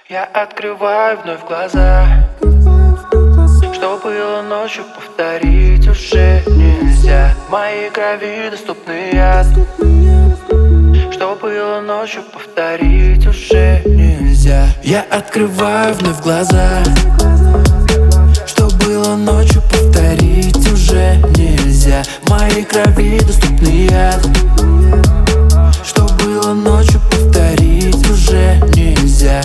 Я открываю вновь глаза. Что было ночью, повторить уже нельзя. В моей крови доступный яд. Что было ночью, повторить уже нельзя. Я открываю вновь глаза. Что было ночью, повторить уже нельзя. В моей крови доступный яд. Что было ночью, повторить уже нельзя.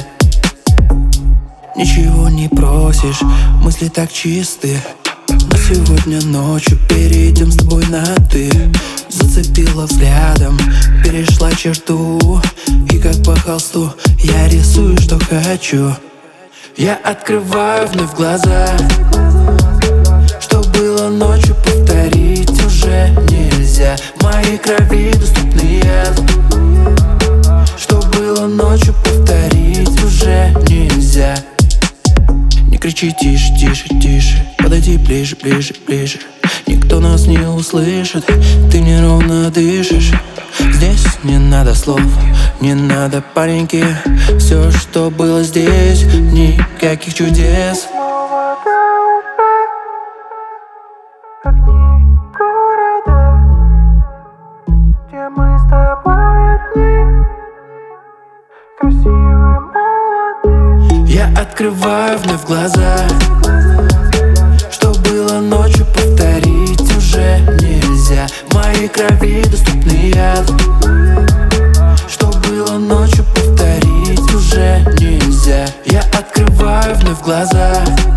Ничего не просишь, мысли так чисты. Но сегодня ночью перейдем с тобой на «ты». Зацепила взглядом, перешла черту. И как по холсту я рисую, что хочу. Я открываю вновь глаза. Что было ночью, повторить уже нельзя. В моей крови доступный яд. Что было ночью, повторить уже нельзя. Не кричи тише, тише, тише. Подойди ближе, ближе, ближе. Никто нас не услышит, ты неровно дышишь. Здесь не надо слов, не надо паники. Все, что было здесь, никаких чудес. Огни города, где мы с тобой одни, красивые, молодые. Я открываю вновь глаза. Что было ночью, повторить уже нельзя. В моей крови доступный яд. Что было ночью, повторить уже нельзя. Я открываю вновь глаза.